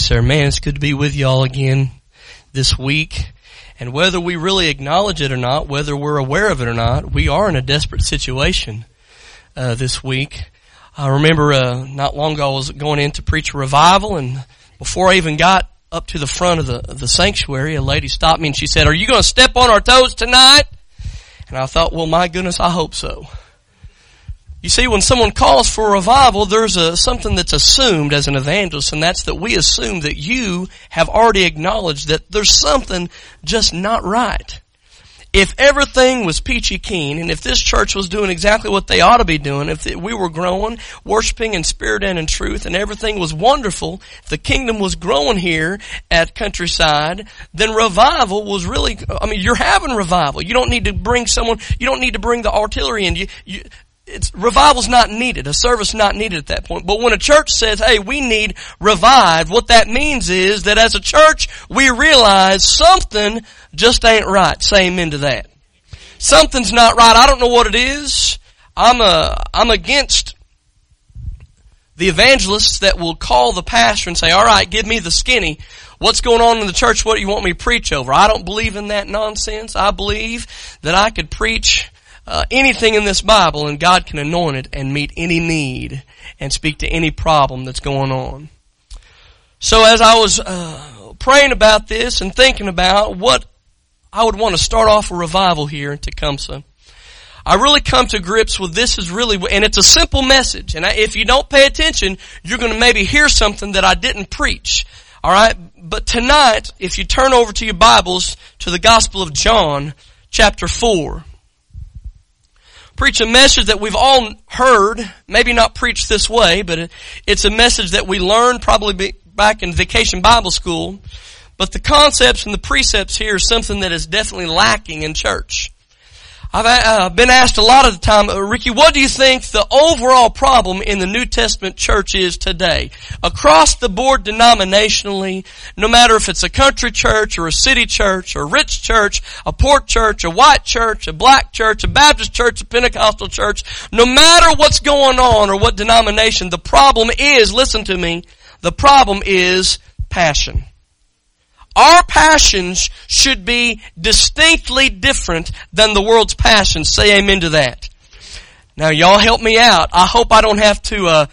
sir. Man, it's good to be with you all again this week. And whether we really acknowledge it or not, whether we're aware of it or not, we are in a desperate situation this week. I remember not long ago I was going in to preach a revival, and before I even got up to the front of the sanctuary, a lady stopped me and she said, "Are you going to step on our toes tonight?" And I thought, well, my goodness, I hope so. You see, when someone calls for a revival, there's something that's assumed as an evangelist, and that's that we assume that you have already acknowledged that there's something just not right. If everything was peachy keen, and if this church was doing exactly what they ought to be doing, if we were growing, worshiping in spirit and in truth, and everything was wonderful, if the kingdom was growing here at Countryside, then revival was really, you're having revival. You don't need to bring someone, you don't need to bring the artillery in. Revival's not needed. A service not needed at that point. But when a church says, hey, we need revived, what that means is that as a church, we realize something just ain't right. Say amen to that. Something's not right. I don't know what it is. I'm against the evangelists that will call the pastor and say, all right, give me the skinny. What's going on in the church? What do you want me to preach over? I don't believe in that nonsense. I believe that I could preach anything in this Bible, and God can anoint it and meet any need and speak to any problem that's going on. So as I was praying about this and thinking about what I would want to start off a revival here in Tecumseh, I really come to grips with this is really, and it's a simple message. And if you don't pay attention, you're going to maybe hear something that I didn't preach. All right? But tonight, if you turn over to your Bibles to the Gospel of John, chapter 4. Preach a message that we've all heard, maybe not preached this way, but it's a message that we learned probably back in Vacation Bible School. But the concepts and the precepts here are something that is definitely lacking in church. I've been asked a lot of the time, Ricky, what do you think the overall problem in the New Testament church is today? Across the board denominationally, no matter if it's a country church or a city church or a rich church, a poor church, a white church, a black church, a Baptist church, a Pentecostal church, no matter what's going on or what denomination, the problem is, listen to me, the problem is passion. Our passions should be distinctly different than the world's passions. Say amen to that. Now y'all help me out. I hope I don't have to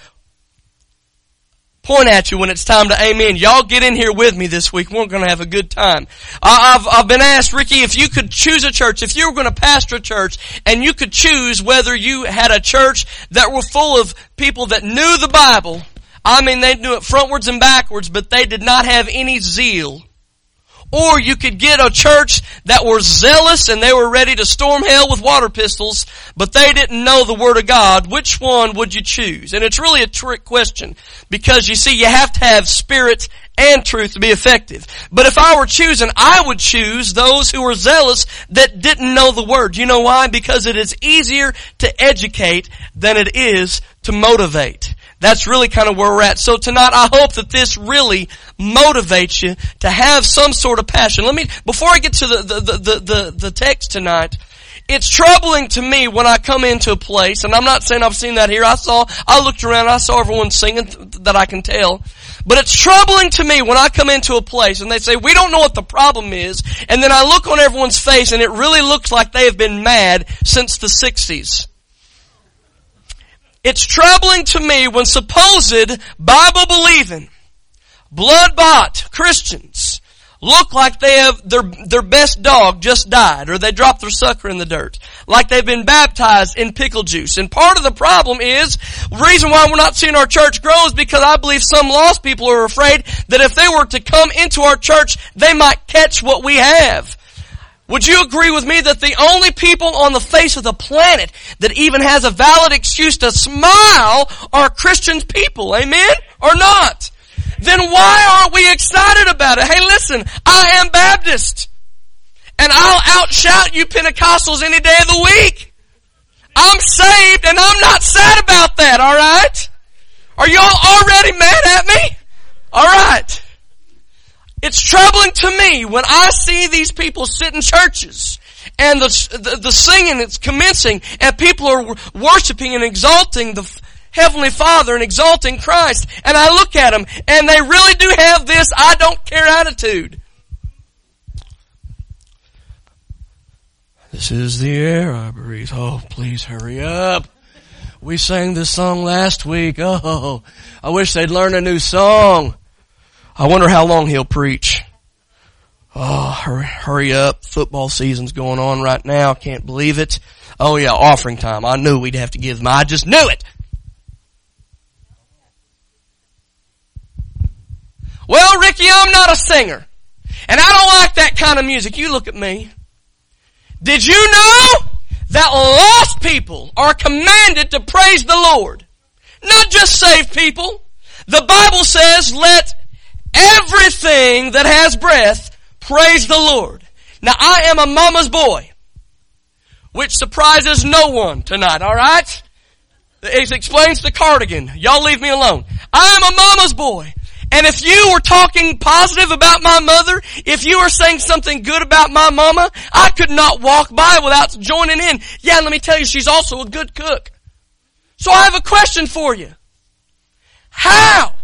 point at you when it's time to amen. Y'all get in here with me this week. We're going to have a good time. I've been asked, Ricky, if you could choose a church, if you were going to pastor a church, and you could choose whether you had a church that were full of people that knew the Bible. They knew it frontwards and backwards, but they did not have any zeal. Or you could get a church that were zealous and they were ready to storm hell with water pistols, but they didn't know the Word of God. Which one would you choose? And it's really a trick question, because you see, you have to have spirit and truth to be effective. But if I were choosing, I would choose those who were zealous that didn't know the Word. You know why? Because it is easier to educate than it is to motivate. That's really kind of where we're at. So tonight, I hope that this really motivates you to have some sort of passion. Before I get to the text tonight, it's troubling to me when I come into a place, and I'm not saying I've seen that here. I looked around, I saw everyone singing that I can tell. But it's troubling to me when I come into a place and they say, we don't know what the problem is, and then I look on everyone's face and it really looks like they have been mad since the 60s. It's troubling to me when supposed Bible-believing, blood-bought Christians look like they have their best dog just died, or they dropped their sucker in the dirt, like they've been baptized in pickle juice. And part of the problem is, the reason why we're not seeing our church grow is because I believe some lost people are afraid that if they were to come into our church, they might catch what we have. Would you agree with me that the only people on the face of the planet that even has a valid excuse to smile are Christian people? Amen? Or not? Then why aren't we excited about it? Hey, listen, I am Baptist. And I'll outshout you Pentecostals any day of the week. I'm saved and I'm not sad about that, alright? Are y'all already mad at me? Alright. It's troubling to me when I see these people sit in churches and the singing is commencing and people are worshiping and exalting the Heavenly Father and exalting Christ. And I look at them and they really do have this I don't care attitude. This is the air I breathe. Oh, please hurry up. We sang this song last week. Oh, I wish they'd learn a new song. I wonder how long he'll preach. Oh, hurry up. Football season's going on right now. Can't believe it. Oh yeah, offering time. I knew we'd have to give them. I just knew it. Well, Ricky, I'm not a singer. And I don't like that kind of music. You look at me. Did you know that lost people are commanded to praise the Lord? Not just saved people. The Bible says, let everything that has breath praise the Lord. Now, I am a mama's boy, which surprises no one tonight, alright? It explains the cardigan. Y'all leave me alone. I am a mama's boy. And if you were talking positive about my mother, if you were saying something good about my mama, I could not walk by without joining in. Yeah, let me tell you, she's also a good cook. So I have a question for you. How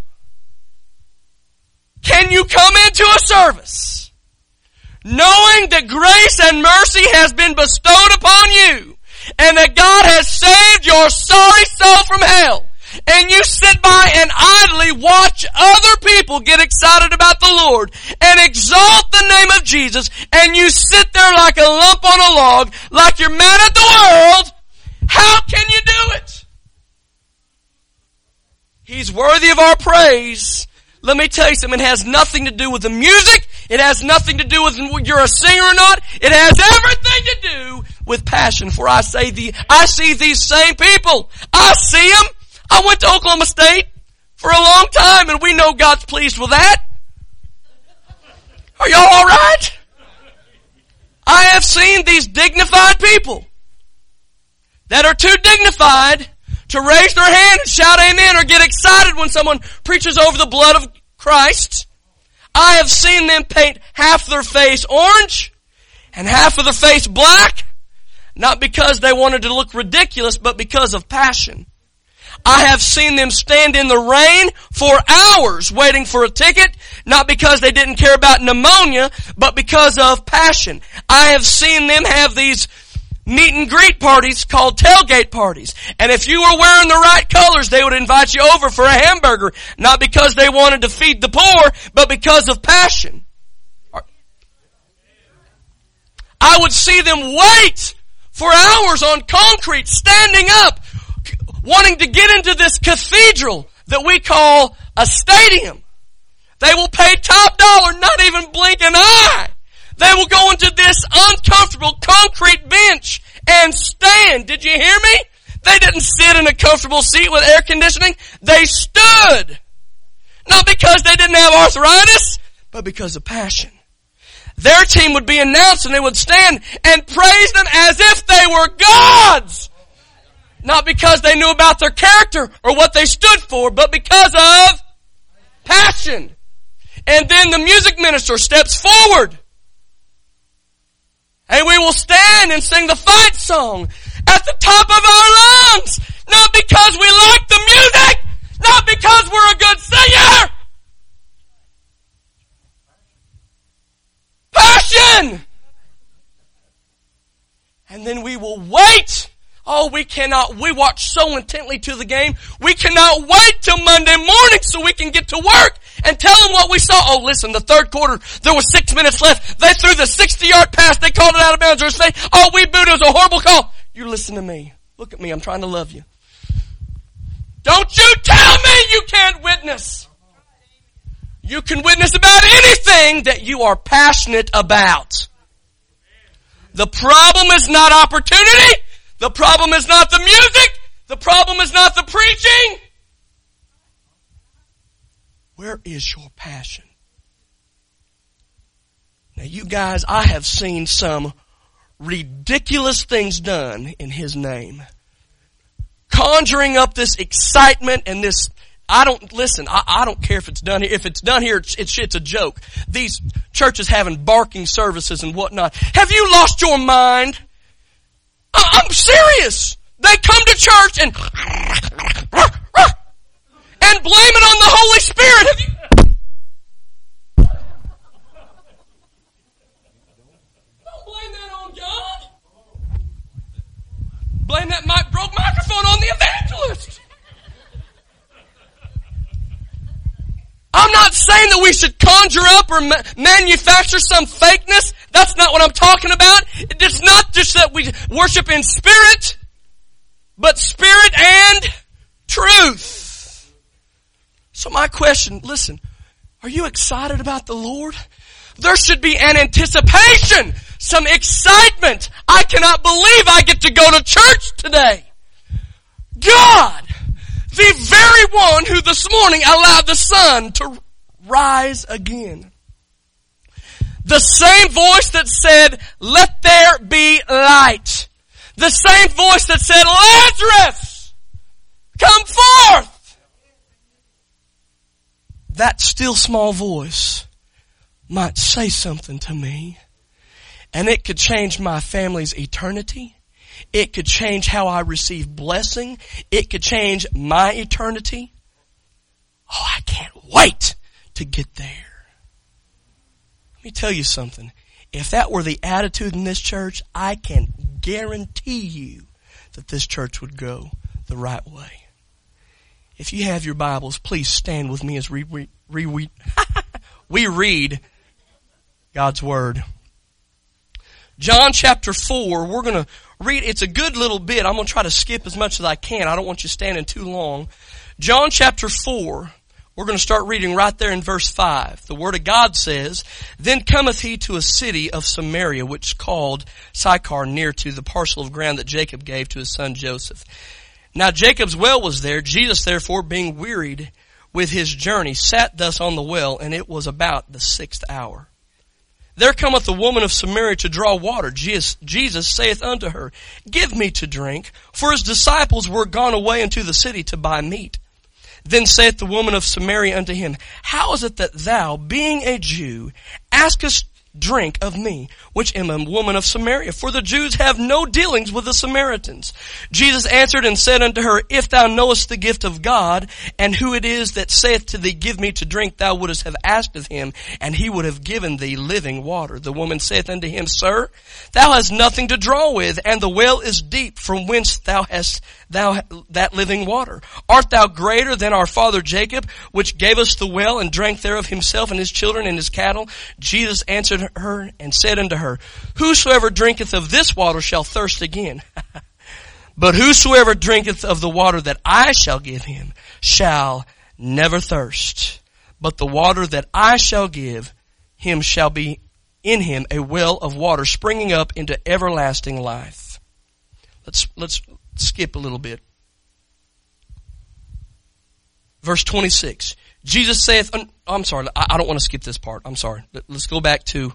can you come into a service knowing that grace and mercy has been bestowed upon you and that God has saved your sorry soul from hell, and you sit by and idly watch other people get excited about the Lord and exalt the name of Jesus, and you sit there like a lump on a log, like you're mad at the world? How can you do it? He's worthy of our praise. Let me tell you something. It has nothing to do with the music. It has nothing to do with you're a singer or not. It has everything to do with passion. For I see these same people. I see them. I went to Oklahoma State for a long time, and we know God's pleased with that. Are y'all all right? I have seen these dignified people that are too dignified to raise their hand and shout amen or get excited when someone preaches over the blood of Christ. I have seen them paint half their face orange and half of their face black, not because they wanted to look ridiculous, but because of passion. I have seen them stand in the rain for hours waiting for a ticket, not because they didn't care about pneumonia, but because of passion. I have seen them have these meet and greet parties called tailgate parties. And if you were wearing the right colors, they would invite you over for a hamburger, not because they wanted to feed the poor, but because of passion. I would see them wait for hours on concrete, standing up, wanting to get into this cathedral that we call a stadium. They will pay top dollar, not even blink an eye. They will go into this uncomfortable concrete bench and stand. Did you hear me? They didn't sit in a comfortable seat with air conditioning. They stood. Not because they didn't have arthritis, but because of passion. Their team would be announced and they would stand and praise them as if they were gods. Not because they knew about their character or what they stood for, but because of passion. And then the music minister steps forward. And we will stand and sing the fight song at the top of our lungs. Not because we like the music. Not because we're a good singer. Passion. And then we will wait. Oh, we watch so intently to the game. We cannot wait till Monday morning so we can get to work and tell them what we saw. Oh, listen, the third quarter, there was 6 minutes left. They threw the 60-yard pass. They called it out of bounds. Oh, we booed. It was a horrible call. You listen to me. Look at me. I'm trying to love you. Don't you tell me you can't witness. You can witness about anything that you are passionate about. The problem is not opportunity. The problem is not the music. The problem is not the preaching. Where is your passion? Now you guys, I have seen some ridiculous things done in His name. Conjuring up this excitement and this, I don't care if it's done here. If it's done here, it's a joke. These churches having barking services and whatnot. Have you lost your mind? I'm serious. They come to church and and blame it on the Holy Spirit. Have you? Don't blame that on God. Blame that broke microphone on the evangelist. I'm not saying that we should conjure up or manufacture some fakeness. That's not what I'm talking about. It's not just that we worship in spirit, but spirit and truth. So my question, listen, are you excited about the Lord? There should be an anticipation, some excitement. I cannot believe I get to go to church today. God, the very one who this morning allowed the sun to rise again. The same voice that said, let there be light. The same voice that said, Lazarus, come forth. That still small voice might say something to me, and it could change my family's eternity. It could change how I receive blessing. It could change my eternity. Oh, I can't wait to get there. Let me tell you something. If that were the attitude in this church, I can guarantee you that this church would go the right way. If you have your Bibles, please stand with me as we read God's Word. John chapter 4, we're going to read, it's a good little bit. I'm going to try to skip as much as I can. I don't want you standing too long. John chapter 4, we're going to start reading right there in verse 5. The Word of God says, Then cometh he to a city of Samaria, which is called Sychar, near to the parcel of ground that Jacob gave to his son Joseph. Now Jacob's well was there. Jesus therefore, being wearied with his journey, sat thus on the well, and it was about the 6th hour. There cometh a woman of Samaria to draw water. Jesus saith unto her, Give me to drink, for his disciples were gone away into the city to buy meat. Then saith the woman of Samaria unto him, How is it that thou, being a Jew, askest drink of me, which am a woman of Samaria? For the Jews have no dealings with the Samaritans. Jesus answered and said unto her, If thou knowest the gift of God, and who it is that saith to thee, Give me to drink, thou wouldest have asked of him, and he would have given thee living water. The woman saith unto him, Sir, thou hast nothing to draw with, and the well is deep, from whence thou hast that living water. Art thou greater than our father Jacob, which gave us the well, and drank thereof himself and his children and his cattle? Jesus answered her and said unto her, Whosoever drinketh of this water shall thirst again. But whosoever drinketh of the water that I shall give him shall never thirst. But the water that I shall give him shall be in him a well of water springing up into everlasting life. Let's skip a little bit. Verse 26. Jesus saith, I'm sorry, I don't want to skip this part. I'm sorry. Let's go back to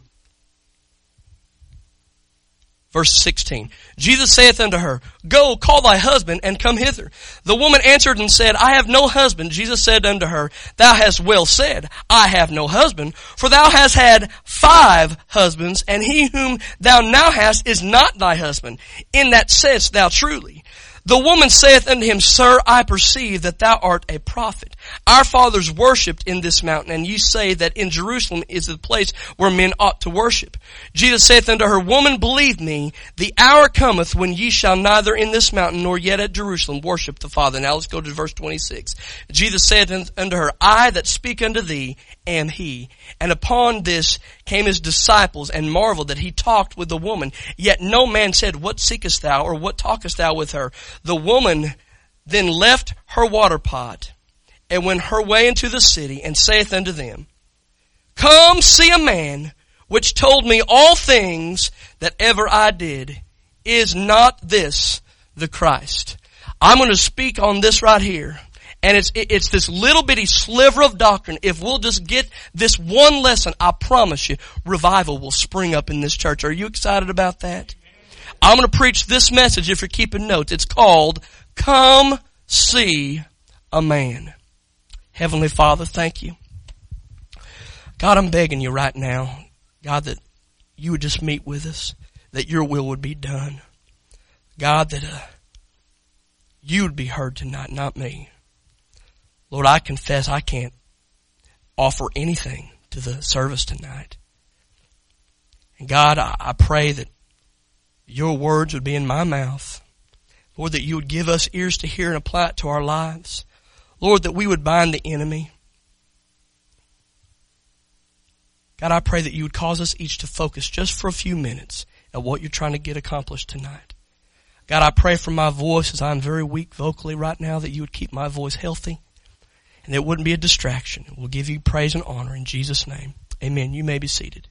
verse 16. Jesus saith unto her, Go, call thy husband, and come hither. The woman answered and said, I have no husband. Jesus said unto her, Thou hast well said, I have no husband, for thou hast had 5 husbands, and he whom thou now hast is not thy husband. In that saidst thou truly. The woman saith unto him, Sir, I perceive that thou art a prophet. Our fathers worshipped in this mountain, and ye say that in Jerusalem is the place where men ought to worship. Jesus saith unto her, Woman, believe me, the hour cometh when ye shall neither in this mountain nor yet at Jerusalem worship the Father. Now let's go to verse 26. Jesus saith unto her, I that speak unto thee am he. And upon this came his disciples and marveled that he talked with the woman. Yet no man said, What seekest thou, or what talkest thou with her? The woman then left her water pot and went her way into the city, and saith unto them, Come see a man which told me all things that ever I did. Is not this the Christ? I'm going to speak on this right here. And it's this little bitty sliver of doctrine. If we'll just get this one lesson, I promise you, revival will spring up in this church. Are you excited about that? I'm going to preach this message if you're keeping notes. It's called, Come See a Man. Heavenly Father, thank you. God, I'm begging you right now, God, that you would just meet with us, that your will would be done. God, that you would be heard tonight, not me. Lord, I confess I can't offer anything to the service tonight. And God, I pray that your words would be in my mouth. Lord, that you would give us ears to hear and apply it to our lives. Lord, that we would bind the enemy. God, I pray that you would cause us each to focus just for a few minutes at what you're trying to get accomplished tonight. God, I pray for my voice, as I'm very weak vocally right now, that you would keep my voice healthy and it wouldn't be a distraction. We'll give you praise and honor in Jesus' name. Amen. You may be seated.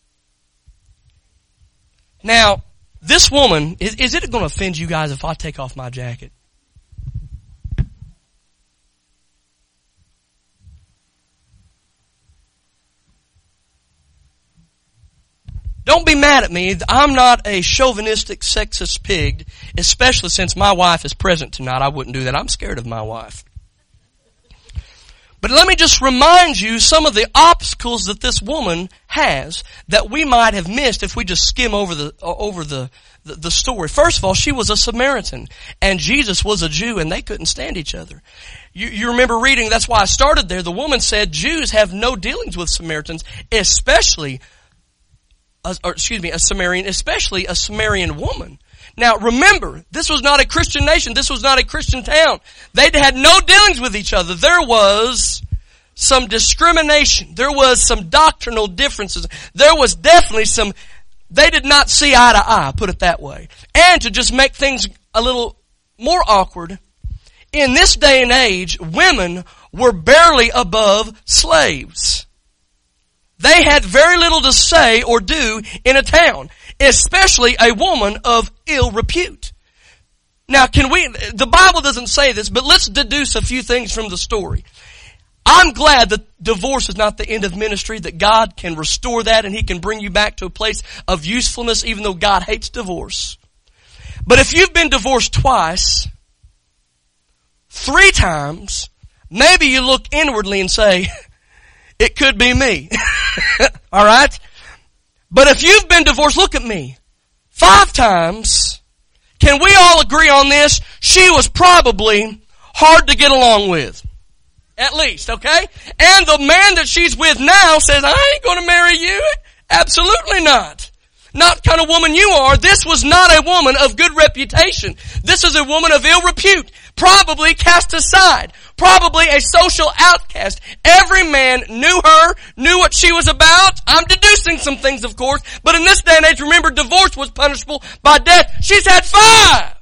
Now, this woman, is it going to offend you guys if I take off my jacket? Don't be mad at me. I'm not a chauvinistic, sexist pig, especially since my wife is present tonight. I wouldn't do that. I'm scared of my wife. But let me just remind you some of the obstacles that this woman has that we might have missed if we just skim over the story. First of all, she was a Samaritan and Jesus was a Jew and they couldn't stand each other. You remember reading, that's why I started there. The woman said Jews have no dealings with Samaritans, especially a Samaritan, especially a Samaritan woman. Now remember, this was not a Christian nation. This was not a Christian town. They had no dealings with each other. There was some discrimination. There was some doctrinal differences. There was definitely they did not see eye to eye, put it that way. And to just make things a little more awkward, in this day and age, women were barely above slaves. They had very little to say or do in a town, especially a woman of ill repute. Now the Bible doesn't say this, but let's deduce a few things from the story. I'm glad that divorce is not the end of ministry, that God can restore that and He can bring you back to a place of usefulness, even though God hates divorce. But if you've been divorced twice, 3 times, maybe you look inwardly and say, it could be me. Alright? But if you've been divorced, look at me. 5 times, can we all agree on this? She was probably hard to get along with. At least, okay? And the man that she's with now says, I ain't gonna marry you. Absolutely not. Not the kind of woman you are. This was not a woman of good reputation. This is a woman of ill repute. Probably cast aside. Probably a social outcast. Every man knew her, knew what she was about. I'm deducing some things, of course. But in this day and age, remember, divorce was punishable by death. She's had 5.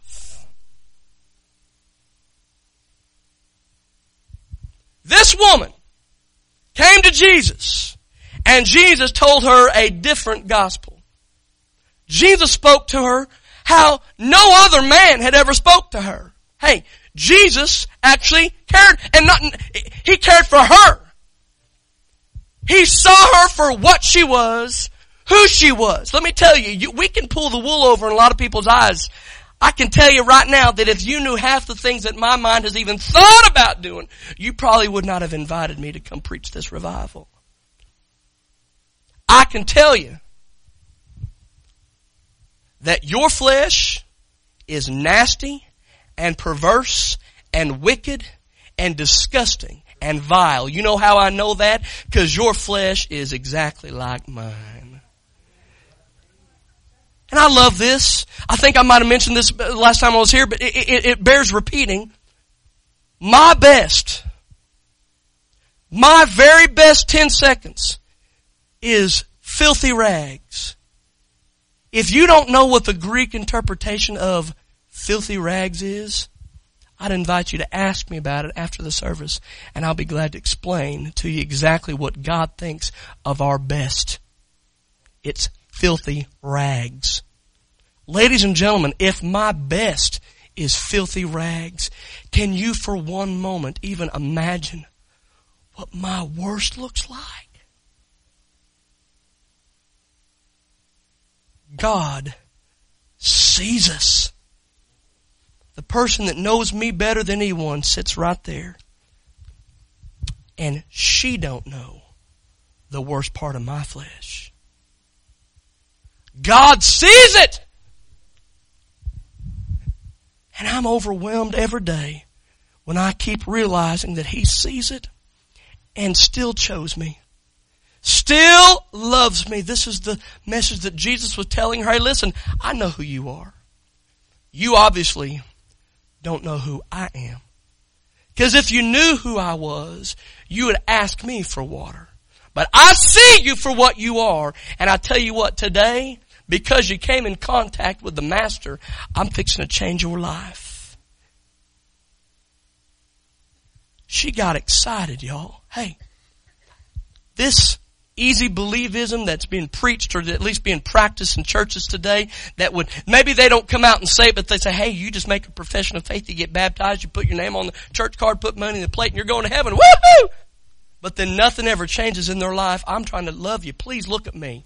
This woman came to Jesus, and Jesus told her a different gospel. Jesus spoke to her how no other man had ever spoke to her. Hey, Jesus actually cared, and He cared for her. He saw her for what she was, who she was. Let me tell you, we can pull the wool over in a lot of people's eyes. I can tell you right now that if you knew half the things that my mind has even thought about doing, you probably would not have invited me to come preach this revival. I can tell you that your flesh is nasty and perverse and wicked and disgusting and vile. You know how I know that? Because your flesh is exactly like mine. And I love this. I think I might have mentioned this last time I was here, but it bears repeating. My very best 10 seconds is filthy rags. If you don't know what the Greek interpretation of filthy rags is, I'd invite you to ask me about it after the service, and I'll be glad to explain to you exactly what God thinks of our best. It's filthy rags. Ladies and gentlemen, if my best is filthy rags, can you for one moment even imagine what my worst looks like? God sees us. The person that knows me better than anyone sits right there. And she don't know the worst part of my flesh. God sees it! And I'm overwhelmed every day when I keep realizing that He sees it and still chose me. Still loves me. This is the message that Jesus was telling her. Hey, listen, I know who you are. You obviously don't know who I am. Because if you knew who I was, you would ask me for water. But I see you for what you are. And I tell you what, today, because you came in contact with the Master, I'm fixing to change your life. She got excited, y'all. Hey, this easy believism that's being preached or at least being practiced in churches today that would, maybe they don't come out and say it, but they say, hey, you just make a profession of faith, you get baptized, you put your name on the church card, put money in the plate, and you're going to heaven. Woohoo! But then nothing ever changes in their life. I'm trying to love you. Please look at me.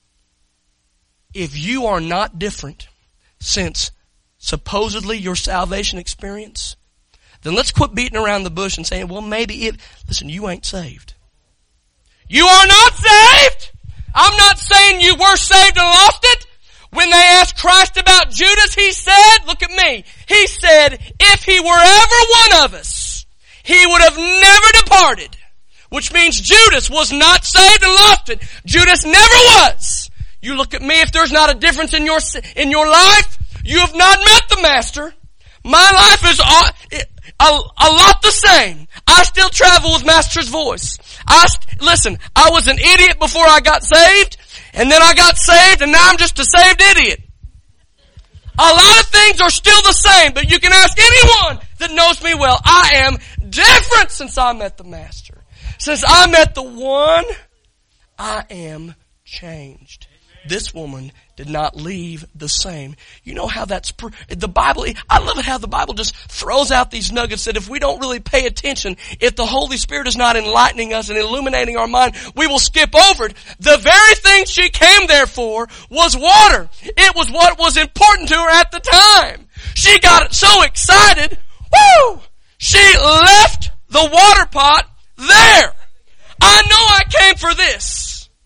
If you are not different since supposedly your salvation experience, then let's quit beating around the bush and saying, well, maybe listen, you ain't saved. You are not saved. I'm not saying you were saved and lost it. When they asked Christ about Judas, He said, look at me, He said, if he were ever one of us, he would have never departed. Which means Judas was not saved and lost it. Judas never was. You look at me, if there's not a difference in your life, you have not met the Master. My life is a lot the same. I still travel with Master's voice. Listen, I was an idiot before I got saved, and then I got saved, and now I'm just a saved idiot. A lot of things are still the same, but you can ask anyone that knows me well. I am different since I met the Master. Since I met the one, I am changed. This woman did not leave the same. You know how that's the Bible. I love it how the Bible just throws out these nuggets that if we don't really pay attention, if the Holy Spirit is not enlightening us and illuminating our mind, we will skip over it. The very thing she came there for was water. It was what was important to her at the time. She got so excited. Woo! She left the water pot there. I know I came for this.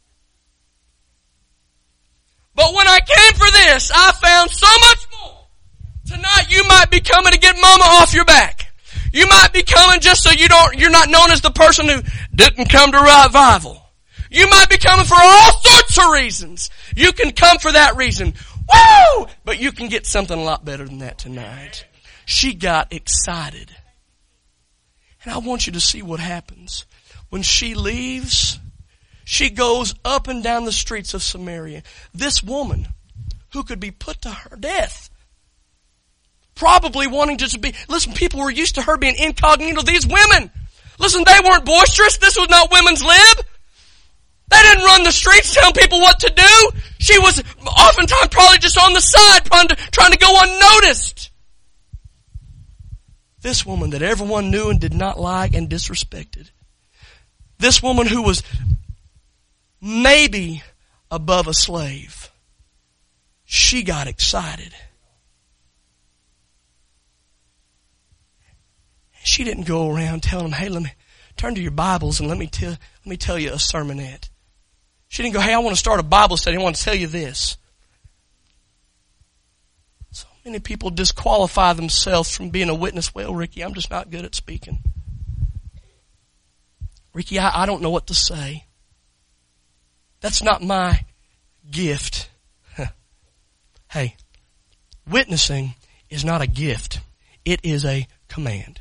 But when I came for this, I found so much more. Tonight you might be coming to get mama off your back. You might be coming just so you're not known as the person who didn't come to revival. You might be coming for all sorts of reasons. You can come for that reason. Woo! But you can get something a lot better than that tonight. She got excited. And I want you to see what happens. When she leaves, she goes up and down the streets of Samaria. This woman, who could be put to her death, probably wanting to be, listen, people were used to her being incognito. These women, listen, they weren't boisterous. This was not women's lib. They didn't run the streets telling people what to do. She was oftentimes probably just on the side trying to go unnoticed. This woman that everyone knew and did not like and disrespected. This woman who was maybe above a slave. She got excited. She didn't go around telling them, hey, let me turn to your Bibles and let me tell you a sermonette. She didn't go, hey, I want to start a Bible study. I want to tell you this. So many people disqualify themselves from being a witness. Well, Ricky, I'm just not good at speaking. Ricky, I don't know what to say. That's not my gift. Hey, witnessing is not a gift. It is a command.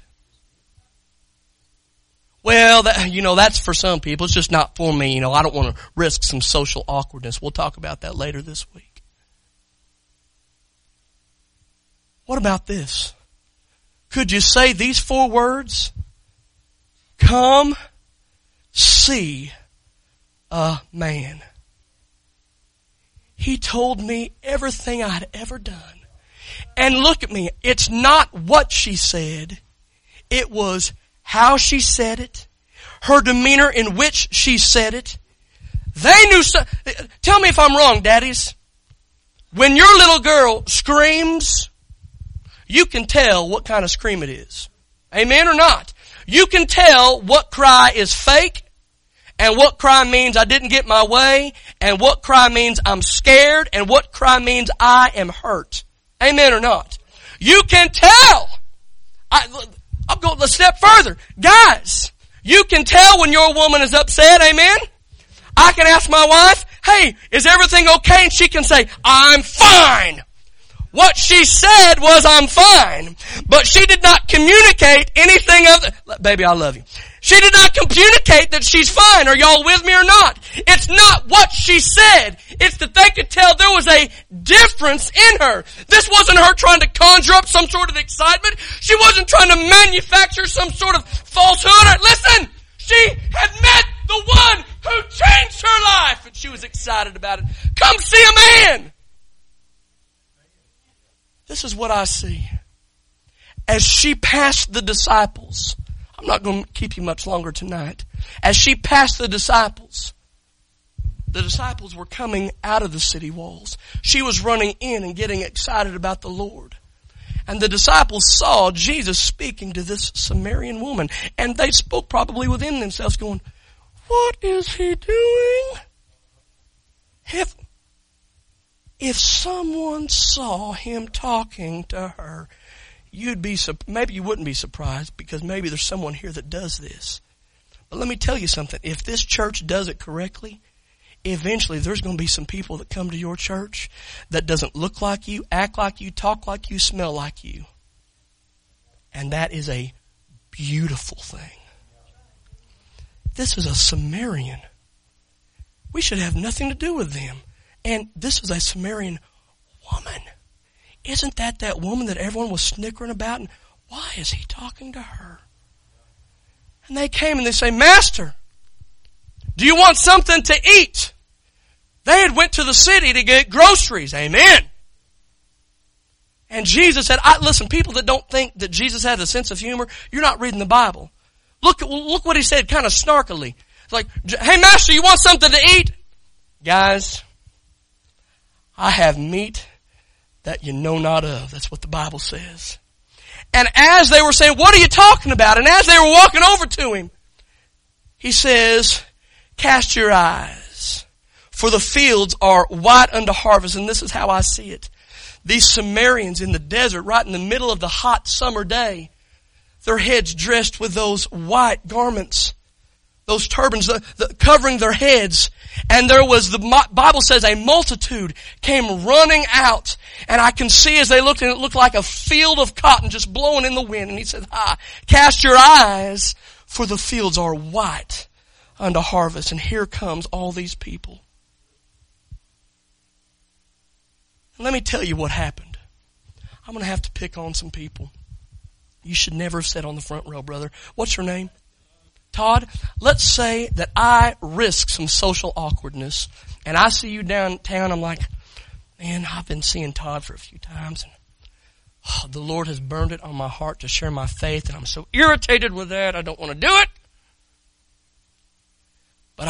Well, that's for some people. It's just not for me. I don't want to risk some social awkwardness. We'll talk about that later this week. What about this? Could you say these 4 words? Come see a man. He told me everything I'd ever done. And look at me. It's not what she said. It was how she said it. Her demeanor in which she said it. They knew tell me if I'm wrong, daddies. When your little girl screams, you can tell what kind of scream it is. Amen or not? You can tell what cry is fake and what cry means I didn't get my way and what cry means I'm scared and what cry means I am hurt. Amen or not? You can tell. I'll go a step further. Guys, you can tell when your woman is upset, amen? I can ask my wife, hey, is everything okay? And she can say, I'm fine. What she said was, I'm fine. But she did not communicate anything other. Baby, I love you. She did not communicate that she's fine. Are y'all with me or not? It's not what she said. It's that they could tell there was a difference in her. This wasn't her trying to conjure up some sort of excitement. She wasn't trying to manufacture some sort of falsehood. Listen, she had met the one who changed her life, and she was excited about it. Come see a man. This is what I see. As she passed the disciples, I'm not going to keep you much longer tonight. As she passed the disciples were coming out of the city walls. She was running in and getting excited about the Lord. And the disciples saw Jesus speaking to this Samaritan woman. And they spoke probably within themselves going, what is he doing? If someone saw him talking to her, maybe you wouldn't be surprised, because maybe there's someone here that does this. But let me tell you something. If this church does it correctly, eventually there's going to be some people that come to your church that doesn't look like you, act like you, talk like you, smell like you. And that is a beautiful thing. This is a Samaritan. We should have nothing to do with them. And this is a Samaritan woman. Isn't that woman that everyone was snickering about? And why is he talking to her? And they came and they say, Master, do you want something to eat? They had went to the city to get groceries. Amen. And Jesus said, listen, people that don't think that Jesus has a sense of humor, you're not reading the Bible. Look what he said kind of snarkily. It's like, hey, Master, you want something to eat? Guys, I have meat that you know not of. That's what the Bible says. And as they were saying, what are you talking about? And as they were walking over to him, he says, cast your eyes, for the fields are white unto harvest. And this is how I see it. These Samaritans in the desert, right in the middle of the hot summer day, their heads dressed with those white garments, those turbans covering their heads. And there was, the Bible says, a multitude came running out. And I can see as they looked, and it looked like a field of cotton just blowing in the wind. And he said, cast your eyes, for the fields are white unto harvest. And here comes all these people. And let me tell you what happened. I'm going to have to pick on some people. You should never have sat on the front row, brother. What's your name? Todd, let's say that I risk some social awkwardness and I see you downtown. I'm like, man, I've been seeing Todd for a few times and the Lord has burned it on my heart to share my faith, and I'm so irritated with that. I don't want to do it. But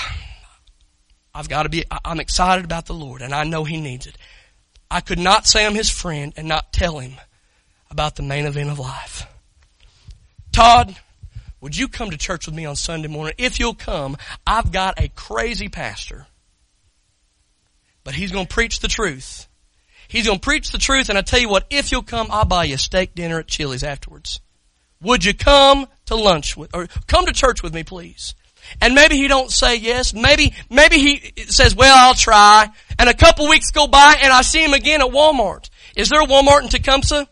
I'm excited about the Lord and I know He needs it. I could not say I'm His friend and not tell Him about the main event of life. Todd, would you come to church with me on Sunday morning? If you'll come, I've got a crazy pastor. But he's going to preach the truth. He's going to preach the truth, and I tell you what, if you'll come, I'll buy you a steak dinner at Chili's afterwards. Would you come to lunch or come to church with me, please? And maybe he don't say yes. Maybe he says, well, I'll try. And a couple weeks go by and I see him again at Walmart. Is there a Walmart in Tecumseh?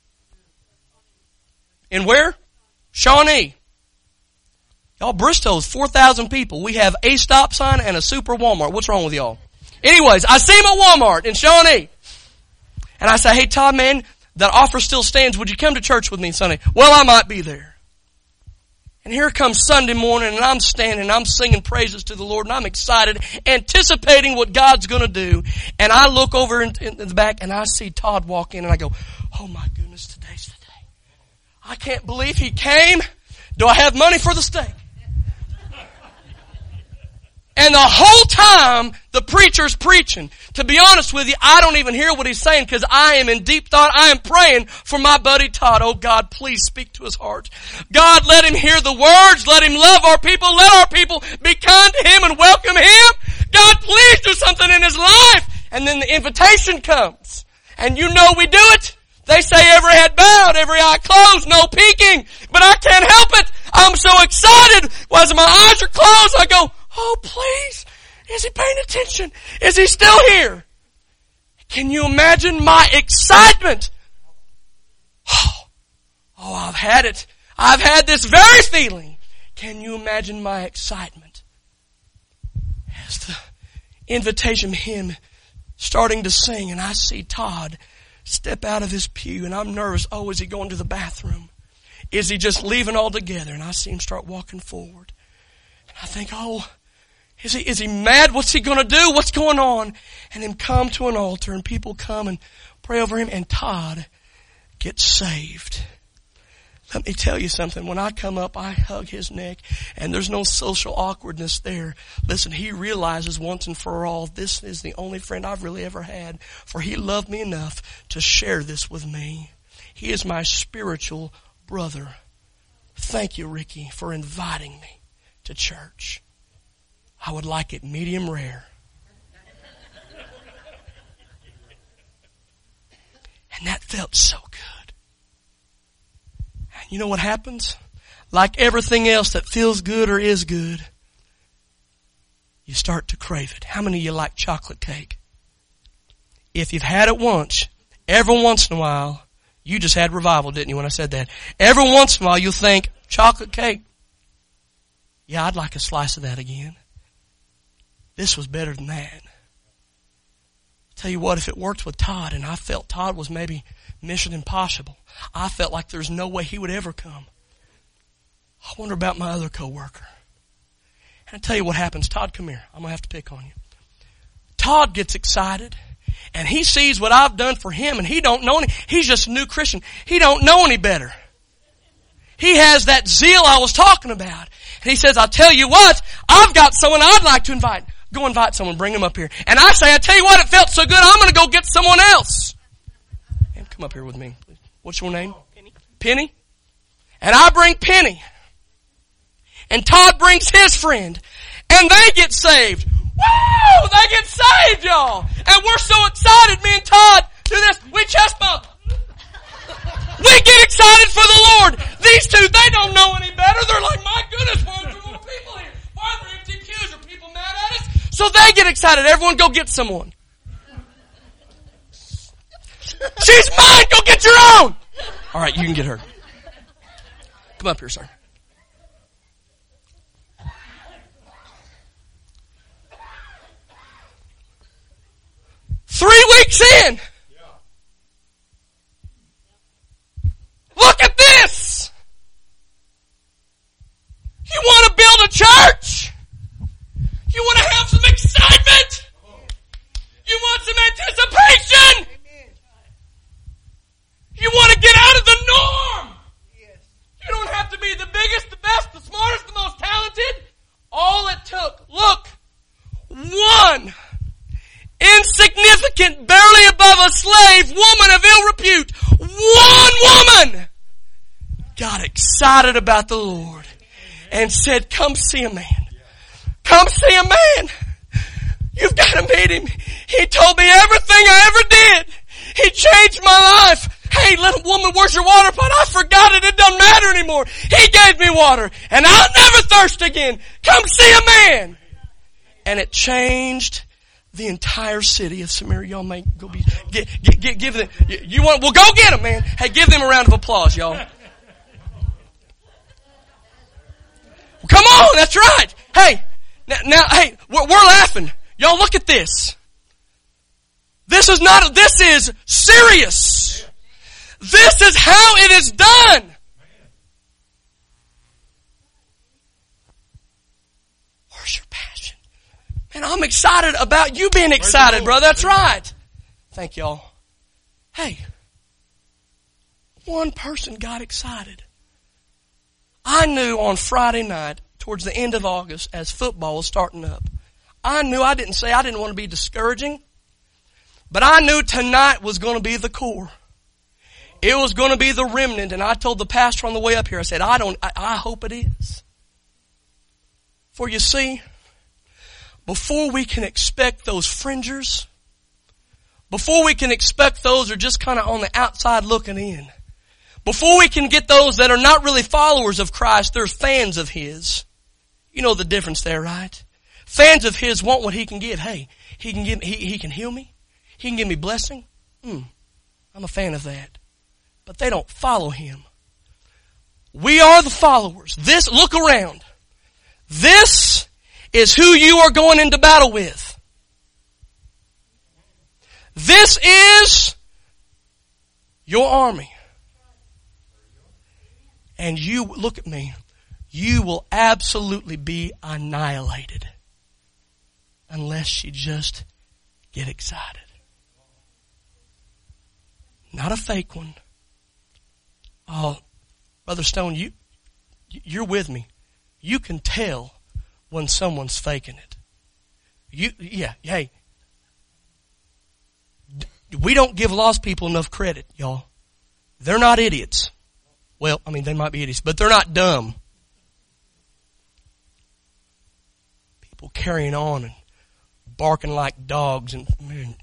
In where? Shawnee. Y'all, Bristol's 4,000 people. We have a stop sign and a super Walmart. What's wrong with y'all? Anyways, I see him at Walmart in Shawnee. And I say, hey, Todd, man, that offer still stands. Would you come to church with me Sunday? Well, I might be there. And here comes Sunday morning, and I'm standing, I'm singing praises to the Lord, and I'm excited, anticipating what God's going to do. And I look over in the back, and I see Todd walk in, and I go, oh my goodness, today's the day. I can't believe he came. Do I have money for the steak? And the whole time the preacher's preaching, to be honest with you, I don't even hear what he's saying because I am in deep thought. I am praying for my buddy Todd. Oh God, please speak to his heart. God, let him hear the words. Let him love our people. Let our people be kind to him and welcome him. God, please do something in his life. And then the invitation comes. And you know we do it. They say every head bowed, every eye closed, no peeking. but I can't help it. I'm so excited. As my eyes are closed, I go, oh please, is he paying attention? Is he still here? Can you imagine my excitement? Oh, I've had it. I've had this very feeling. Can you imagine my excitement? As the invitation hymn starting to sing, and I see Todd step out of his pew, and I'm nervous. Oh, is he going to the bathroom? Is he just leaving altogether? And I see him start walking forward. And I think, oh, is he mad? What's he going to do? What's going on? And him come to an altar, and people come and pray over him, and Todd gets saved. Let me tell you something. When I come up, I hug his neck, and there's no social awkwardness there. Listen, he realizes once and for all, this is the only friend I've really ever had, for he loved me enough to share this with me. He is my spiritual brother. Thank you, Ricky, for inviting me to church. I would like it medium rare. And that felt so good. And you know what happens? Like everything else that feels good or is good, you start to crave it. How many of you like chocolate cake? If you've had it once, every once in a while, you just had revival, didn't you, when I said that? Every once in a while, you'll think, chocolate cake. Yeah, I'd like a slice of that again. This was better than that. Tell you what, if it worked with Todd, and I felt Todd was maybe Mission Impossible, I felt like there's no way he would ever come. I wonder about my other coworker. And I tell you what happens. Todd, come here. I'm going to have to pick on you. Todd gets excited, and he sees what I've done for him, and he don't know any. He's just a new Christian. He don't know any better. He has that zeal I was talking about. And he says, I'll tell you what, I've got someone I'd like to invite. Go invite someone, bring them up here. And I say, I tell you what, it felt so good, I'm going to go get someone else. And come up here with me, please. What's your name? Penny. Penny? And I bring Penny. And Todd brings his friend. And they get saved. Woo! They get saved, y'all. And we're so excited, me and Todd do this. We chest bump. We get excited for the Lord. These two, they don't know any better. They're like, my goodness, why are there more people here? Why are there empty pews? Are people mad at us? So they get excited. Everyone go get someone. She's mine. Go get your own. All right, you can get her. Come up here, sir. Three weeks in. Look at this. You want to build a church? You want to have some excitement? You want some anticipation? You want to get out of the norm? You don't have to be the biggest, the best, the smartest, the most talented. All it took, look, one insignificant, barely above a slave woman of ill repute, one woman got excited about the Lord and said, come see a man. Come see a man. You've got to meet him. He told me everything I ever did. He changed my life. Hey, little woman, where's your water pot? I forgot it. It doesn't matter anymore. He gave me water, and I'll never thirst again. Come see a man. And it changed the entire city of Samaria. Y'all may go be, give them, you want, well, go get them, man. Hey, give them a round of applause, y'all. Well, come on, that's right. Hey, now, hey, we're laughing. Y'all look at this. This is serious. This is how it is done. Where's your passion? Man, I'm excited about you being excited, brother. That's right. Thank y'all. Hey, one person got excited. I knew on Friday night, towards the end of August, as football was starting up, I didn't want to be discouraging, but I knew tonight was going to be the core. It was going to be the remnant, and I told the pastor on the way up here, I said, I hope it is. For you see, before we can expect those fringers, before we can expect those who are just kind of on the outside looking in, Before we can get those that are not really followers of Christ, they're fans of His. You know the difference there, right? Fans of His want what He can give. Hey, He can heal me. He can give me blessing. I'm a fan of that. But they don't follow Him. We are the followers. Look around. This is who you are going into battle with. This is your army. And you, look at me, you will absolutely be annihilated unless you just get excited. Not a fake one. Oh, Brother Stone, you're with me. You can tell when someone's faking it. Hey. We don't give lost people enough credit, y'all. They're not idiots. Well, I mean, they might be idiots, but they're not dumb. People carrying on and barking like dogs and man,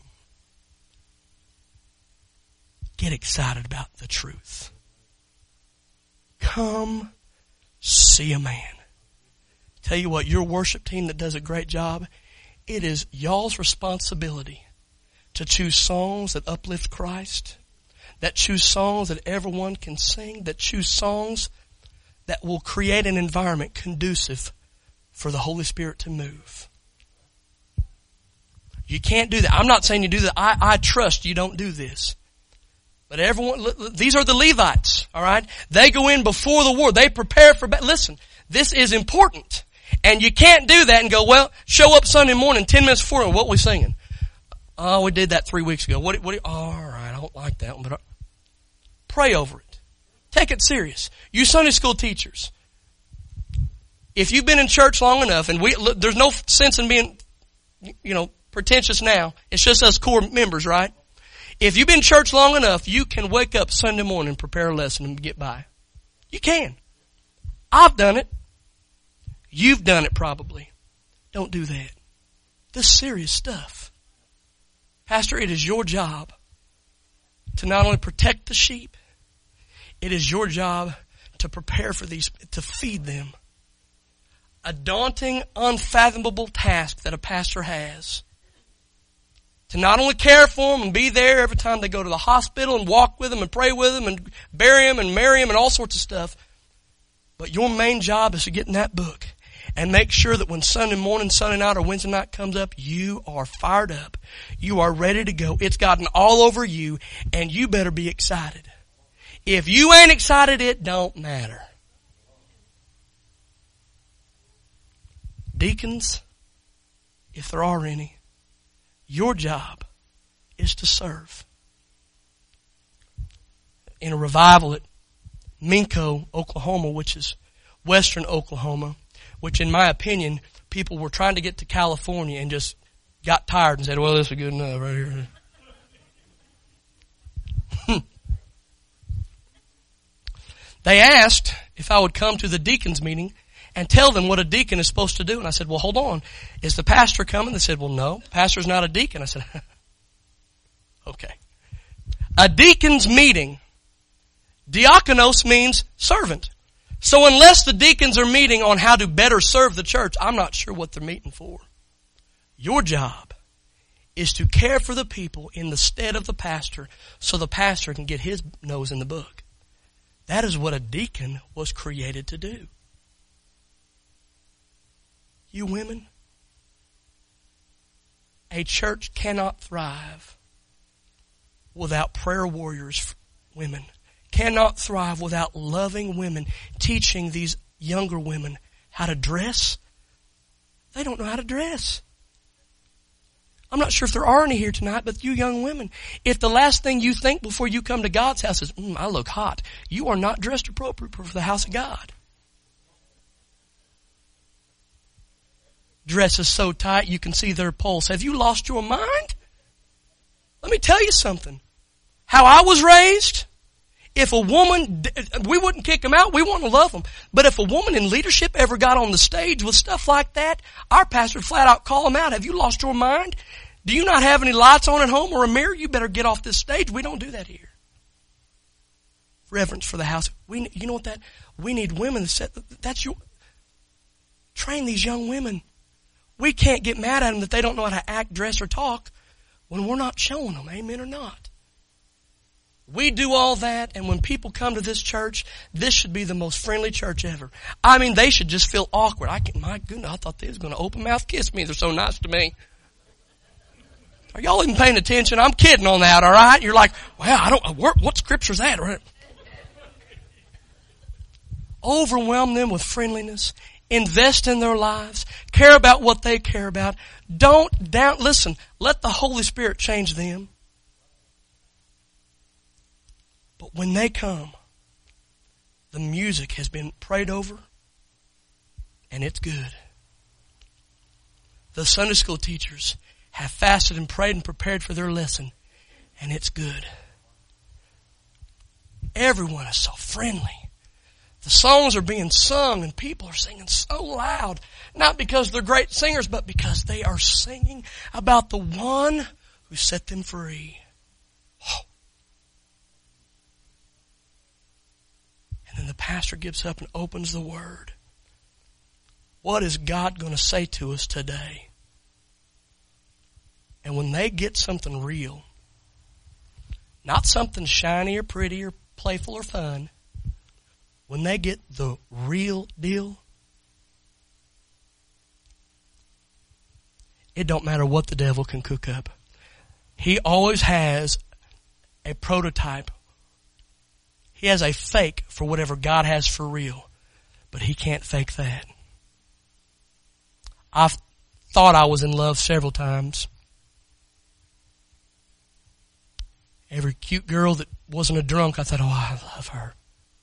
get excited about the truth. Come see a man. Tell you what, your worship team that does a great job, it is y'all's responsibility to choose songs that uplift Christ, that choose songs that everyone can sing, that choose songs that will create an environment conducive for the Holy Spirit to move. You can't do that. I'm not saying you do that. I trust you don't do this. But everyone, these are the Levites, all right? They go in before the war. They prepare for battle. Listen, this is important. And you can't do that and go, well, show up Sunday morning 10 minutes before and what we singing? Oh, we did that 3 weeks ago. All right, I don't like that one, but pray over it. Take it serious. You Sunday school teachers, if you've been in church long enough, and there's no sense in being, pretentious now. It's just us core members, right? If you've been in church long enough, you can wake up Sunday morning, prepare a lesson, and get by. You can. I've done it. You've done it probably. Don't do that. This is serious stuff. Pastor, it is your job to not only protect the sheep, it is your job to prepare for these, to feed them. A daunting, unfathomable task that a pastor has. To not only care for them and be there every time they go to the hospital and walk with them and pray with them and bury them and marry them and all sorts of stuff. But your main job is to get in that book and make sure that when Sunday morning, Sunday night, or Wednesday night comes up, you are fired up. You are ready to go. It's gotten all over you, and you better be excited. If you ain't excited, it don't matter. Deacons, if there are any, your job is to serve. In a revival at Minco, Oklahoma, which is western Oklahoma, which in my opinion, people were trying to get to California and just got tired and said, well, this is good enough right here. They asked if I would come to the deacons meeting and tell them what a deacon is supposed to do. And I said, well, hold on. Is the pastor coming? They said, well, no, pastor's not a deacon. I said, okay. A deacon's meeting. Diakonos means servant. So unless the deacons are meeting on how to better serve the church, I'm not sure what they're meeting for. Your job is to care for the people in the stead of the pastor so the pastor can get his nose in the book. That is what a deacon was created to do. You women, a church cannot thrive without prayer warriors, women. Cannot thrive without loving women, teaching these younger women how to dress. They don't know how to dress. I'm not sure if there are any here tonight, but you young women, if the last thing you think before you come to God's house is, I look hot, you are not dressed appropriate for the house of God. Dresses so tight you can see their pulse. Have you lost your mind? Let me tell you something. How I was raised, if a woman, we wouldn't kick them out, we want to love them. But if a woman in leadership ever got on the stage with stuff like that, our pastor would flat out call them out. Have you lost your mind? Do you not have any lights on at home or a mirror? You better get off this stage. We don't do that here. reverence for the house. You know what we need women train these young women. We can't get mad at them that they don't know how to act, dress, or talk when we're not showing them, amen or not. We do all that, and when people come to this church, this should be the most friendly church ever. I mean, they should just feel awkward. My goodness, I thought they was going to open mouth kiss me. They're so nice to me. Are y'all even paying attention? I'm kidding on that, all right? You're like, well, what scripture's that? Right? Overwhelm them with friendliness. Invest in their lives. Care about what they care about. Listen, let the Holy Spirit change them. But when they come, the music has been prayed over, and it's good. The Sunday school teachers have fasted and prayed and prepared for their lesson, and it's good. Everyone is so friendly. The songs are being sung, and people are singing so loud, not because they're great singers, but because they are singing about the one who set them free. Oh. And then the pastor gets up and opens the Word. What is God going to say to us today? And when they get something real, not something shiny or pretty or playful or fun, when they get the real deal, it don't matter what the devil can cook up. He always has a prototype. He has a fake for whatever God has for real, but he can't fake that. I've thought I was in love several times. Every cute girl that wasn't a drunk, I thought, oh, I love her.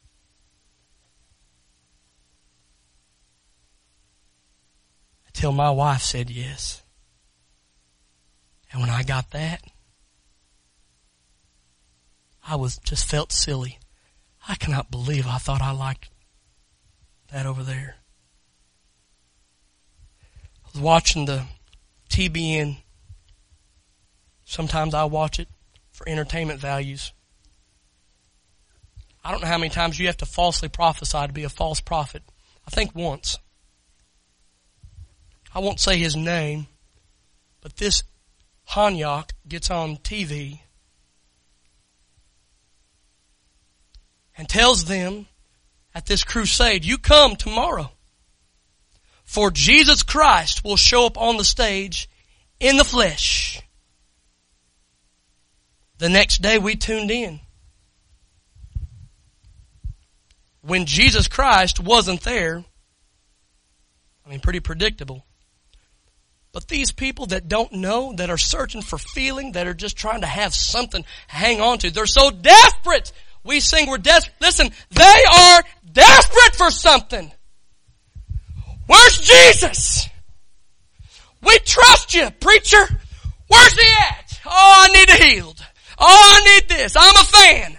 Until my wife said yes. And when I got that, I just felt silly. I cannot believe I thought I liked that over there. I was watching the TBN. Sometimes I watch it for entertainment values. I don't know how many times you have to falsely prophesy to be a false prophet. I think once. I won't say his name, but this Hanyak gets on TV and tells them at this crusade, you come tomorrow, for Jesus Christ will show up on the stage in the flesh. The next day we tuned in. When Jesus Christ wasn't there, pretty predictable. But these people that don't know, that are searching for feeling, that are just trying to have something to hang on to, they're so desperate. We sing we're desperate. Listen, they are desperate for something. Where's Jesus? We trust you, preacher. Where's he at? Oh, I need healed. Oh, I need this. I'm a fan.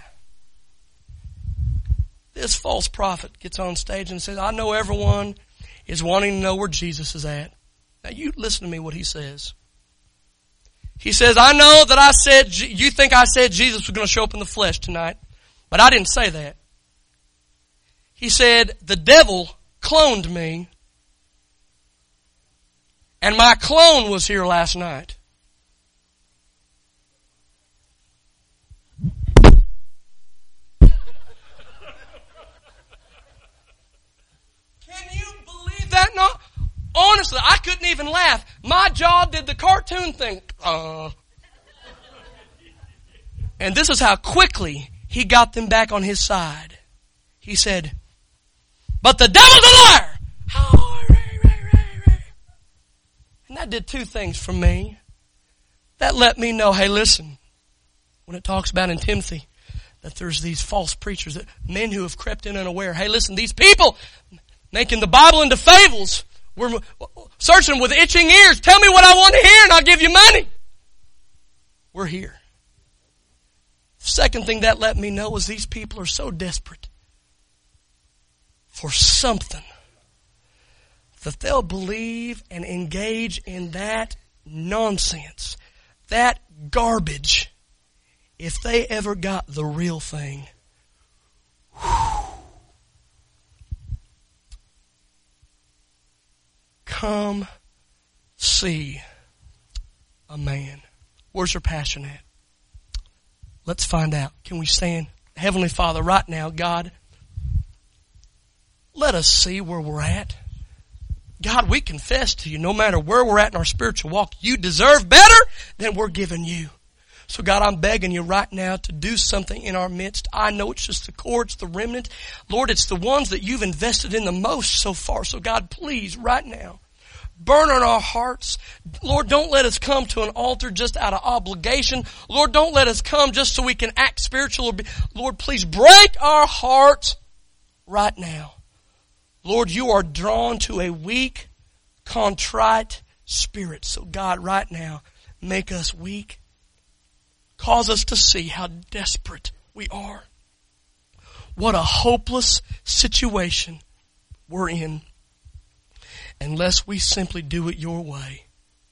This false prophet gets on stage and says, I know everyone is wanting to know where Jesus is at. Now you listen to me what he says. He says, I know that you think I said Jesus was going to show up in the flesh tonight, but I didn't say that. He said, the devil cloned me, and my clone was here last night. Can you believe that? No. Honestly, I couldn't even laugh. My jaw did the cartoon thing. And this is how quickly he got them back on his side. He said, but the devil's a liar. And that did two things for me. That let me know, hey, listen, when it talks about in Timothy that there's these false preachers, that men who have crept in unaware. Hey, listen, these people making the Bible into fables. We're searching with itching ears. Tell me what I want to hear and I'll give you money. We're here. Second thing that let me know is these people are so desperate for something that they'll believe and engage in that nonsense, that garbage, if they ever got the real thing. Come see a man. Where's your passion at? Let's find out. Can we stand? Heavenly Father, right now, God, let us see where we're at. God, we confess to you, no matter where we're at in our spiritual walk, you deserve better than we're giving you. So God, I'm begging you right now to do something in our midst. I know it's just the core, it's the remnant. Lord, it's the ones that you've invested in the most so far. So God, please, right now, burn on our hearts. Lord, don't let us come to an altar just out of obligation. Lord, don't let us come just so we can act spiritual. Lord, please break our hearts right now. Lord, you are drawn to a weak, contrite spirit. So God, right now, make us weak. Cause us to see how desperate we are. What a hopeless situation we're in unless we simply do it your way.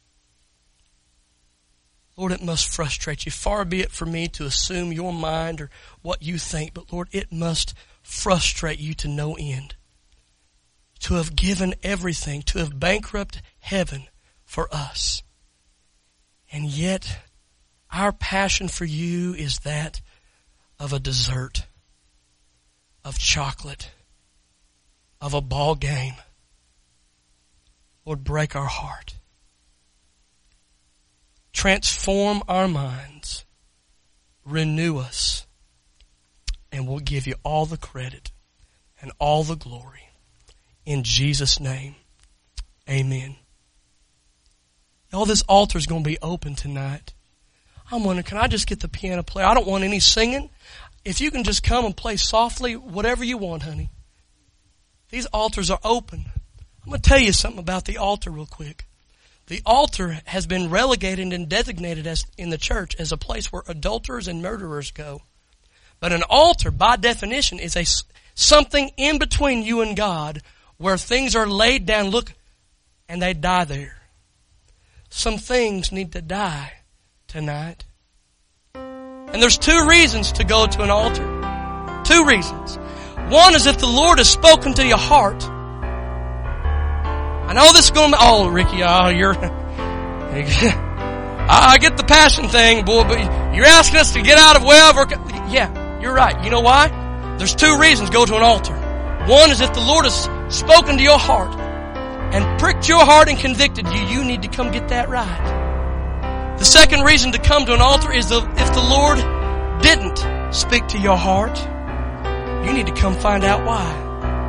Lord, it must frustrate you. Far be it for me to assume your mind or what you think, but Lord, it must frustrate you to no end. To have given everything, to have bankrupted heaven for us. And yet, our passion for you is that of a dessert, of chocolate, of a ball game. Lord, break our heart. Transform our minds. Renew us. And we'll give you all the credit and all the glory. In Jesus' name, amen. Y'all, this altar is going to be open tonight. I'm wondering, can I just get the piano player? I don't want any singing. If you can just come and play softly, whatever you want, honey. These altars are open. I'm going to tell you something about the altar real quick. The altar has been relegated and designated as in the church as a place where adulterers and murderers go. But an altar, by definition, is something in between you and God where things are laid down, look, and they die there. Some things need to die tonight. And there's two reasons to go to an altar. Two reasons. One is if the Lord has spoken to your heart. I know this is going to, Ricky, you're, I get the passion thing, boy, but you're asking us to get out of wherever. Yeah, you're right. You know why? There's two reasons to go to an altar. One is if the Lord has spoken to your heart and pricked your heart and convicted you, you need to come get that right. The second reason to come to an altar is if the Lord didn't speak to your heart, you need to come find out why.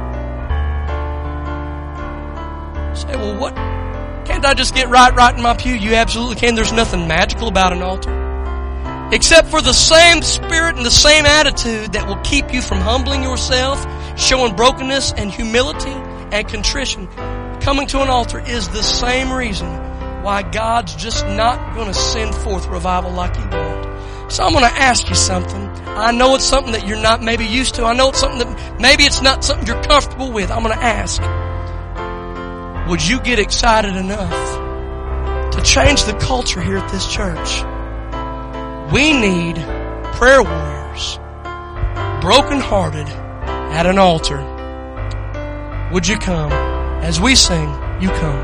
Say, well, what? Can't I just get right in my pew? You absolutely can. There's nothing magical about an altar. Except for the same spirit and the same attitude that will keep you from humbling yourself, showing brokenness and humility and contrition. Coming to an altar is the same reason why God's just not going to send forth revival like He won't. So I'm going to ask you something. I know it's something that you're not maybe used to. I know it's something that maybe it's not something you're comfortable with. I'm going to ask, would you get excited enough to change the culture here at this church? We need prayer warriors, brokenhearted at an altar. Would you come? As we sing, you come.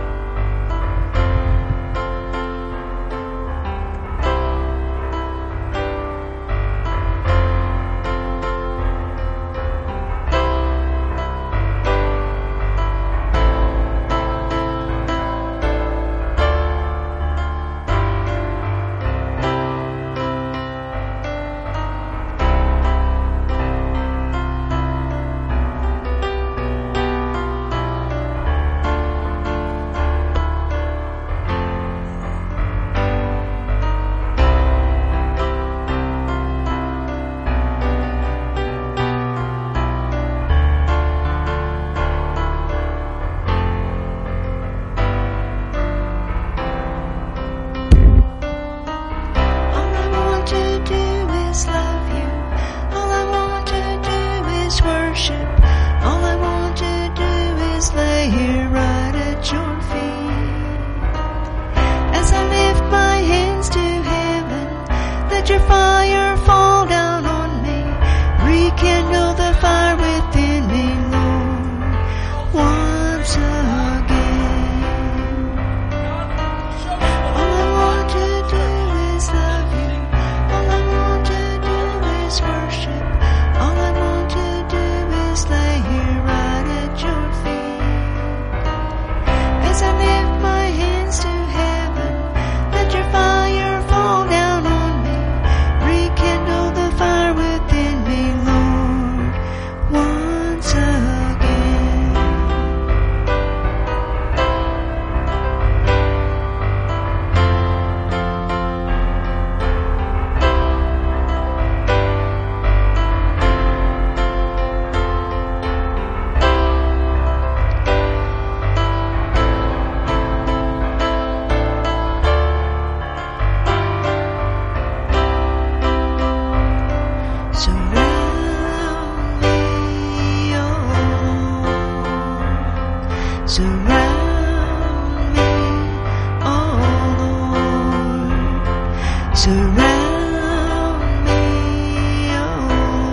Surround me, oh,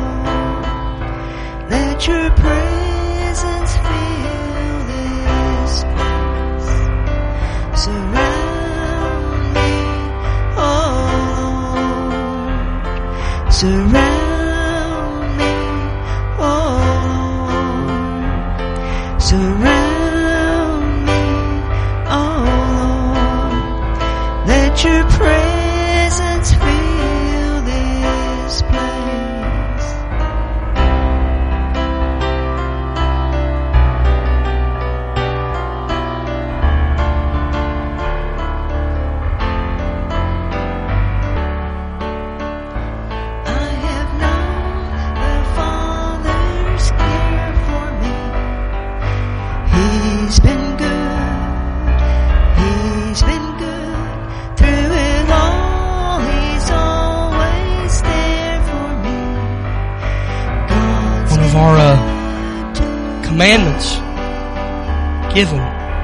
let your presence fill this place. Surround me, oh Lord. Surround me, oh Lord. Surround me, oh Lord. Let your presence fill this place. I have known the Father's care for me. He's been good. He's been good through it all. He's always there for me. God's One of our commandments given.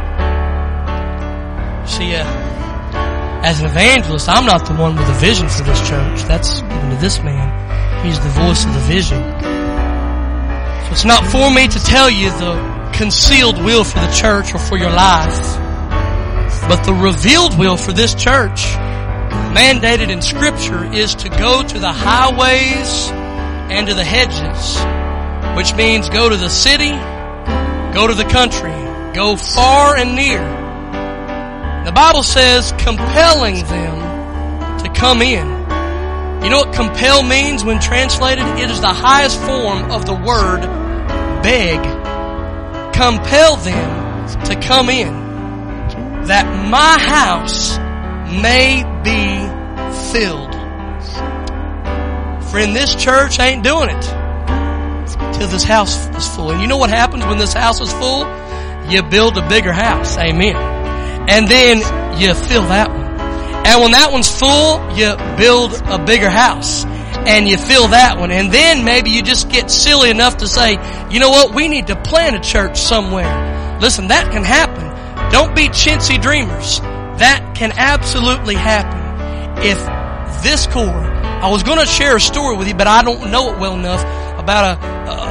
See, as an evangelist, I'm not the one with a vision for this church. That's given to this man. He's the voice of the vision. So it's not for me to tell you the concealed will for the church or for your life, but the revealed will for this church, mandated in Scripture, is to go to the highways and to the hedges, which means go to the city, go to the country, go far and near. The Bible says compelling them to come in. You know what compel means when translated? It is the highest form of the word beg. Compel them to come in, that my house may be filled. Friend, this church ain't doing it till this house is full. And you know what happens when this house is full? You build a bigger house. Amen. And then you fill that one. And when that one's full, you build a bigger house. And you fill that one. And then maybe you just get silly enough to say, you know what, we need to plant a church somewhere. Listen, that can happen. Don't be chintzy dreamers. That can absolutely happen. If this core, I was going to share a story with you, but I don't know it well enough, about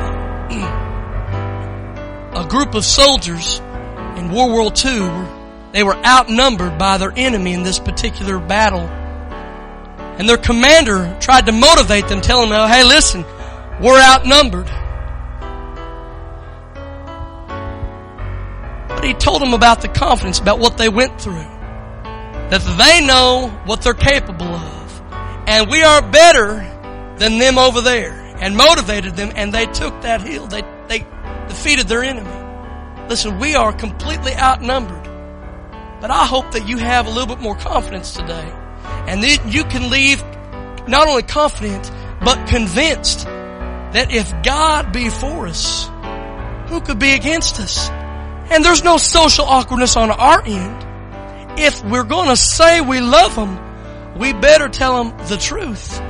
a group of soldiers in World War II. They were outnumbered by their enemy in this particular battle. And their commander tried to motivate them, telling them, hey, listen, we're outnumbered. But he told them about the confidence, about what they went through. That they know what they're capable of. And we are better than them over there. And motivated them, and they took that hill. They defeated their enemy. Listen, we are completely outnumbered. But I hope that you have a little bit more confidence today. And that you can leave not only confident, but convinced that if God be for us, who could be against us? And there's no social awkwardness on our end. If we're going to say we love them, we better tell them the truth.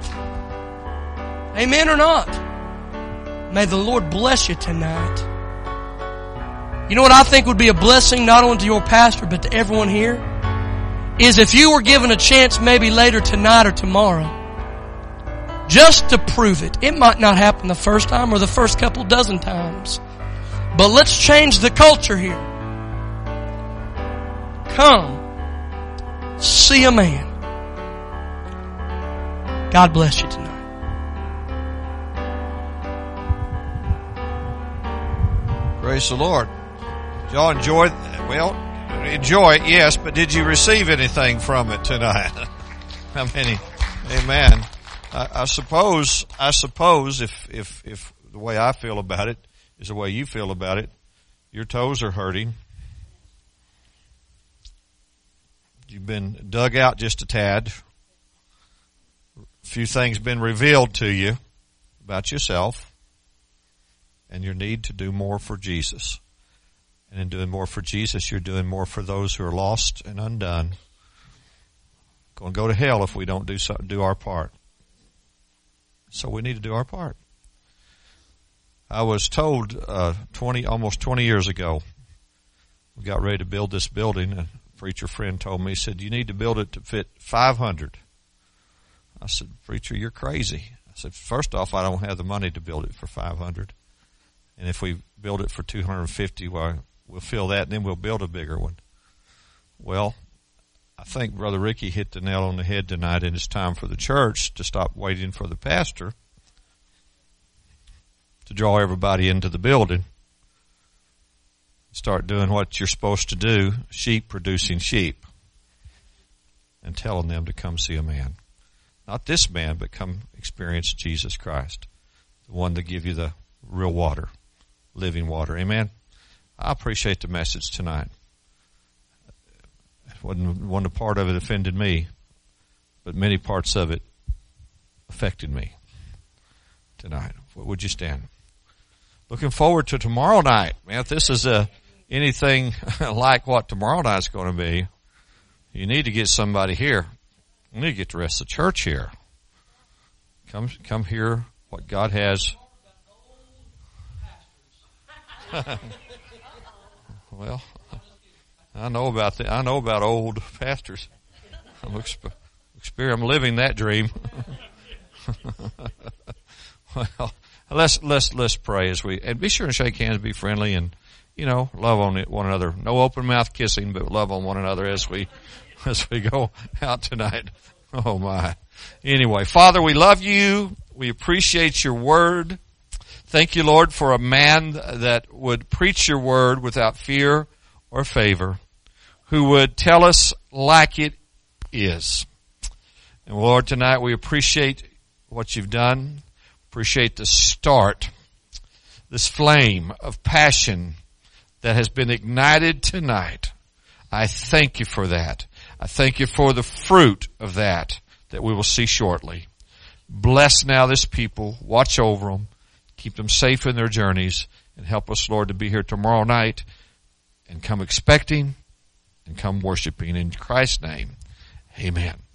Amen or not? May the Lord bless you tonight. You know what I think would be a blessing not only to your pastor but to everyone here? Is if you were given a chance maybe later tonight or tomorrow just to prove it. It might not happen the first time or the first couple dozen times. But let's change the culture here. Come, see a man. God bless you tonight. Praise the Lord. Did y'all enjoy? Well, enjoy it, yes, but did you receive anything from it tonight? How many? Amen. I suppose if the way I feel about it is the way you feel about it, your toes are hurting. You've been dug out just a tad. A few things been revealed to you about yourself and your need to do more for Jesus. And in doing more for Jesus, you're doing more for those who are lost and undone. Going to go to hell if we don't do our part. So we need to do our part. I was told almost 20 years ago, we got ready to build this building, and a preacher friend told me, he said, you need to build it to fit 500. I said, preacher, you're crazy. I said, first off, I don't have the money to build it for 500. And if we build it for 250, well, we'll fill that and then we'll build a bigger one. Well, I think Brother Ricky hit the nail on the head tonight, and it's time for the church to stop waiting for the pastor to draw everybody into the building. Start doing what you're supposed to do, sheep producing sheep, and telling them to come see a man. Not this man, but come experience Jesus Christ, the one that give you the real water, living water. Amen? I appreciate the message tonight. One part of it offended me, but many parts of it affected me tonight. Would you stand? Looking forward to tomorrow night. Man, if this is anything like what tomorrow night's going to be, you need to get somebody here. You need to get the rest of the church here. Come hear what God has. Well, I know about that. I know about old pastors. I'm living that dream. Well, let's pray and be sure and shake hands, be friendly, and love on one another. No open mouth kissing, but love on one another as we go out tonight. Oh my. Anyway, Father, we love you. We appreciate your word. Thank you, Lord, for a man that would preach your word without fear or favor, who would tell us like it is. And Lord, tonight we appreciate what you've done. Appreciate the start, this flame of passion that has been ignited tonight. I thank you for that. I thank you for the fruit of that we will see shortly. Bless now this people. Watch over them. Keep them safe in their journeys. And help us, Lord, to be here tomorrow night and come expecting and come worshiping. In Christ's name, amen.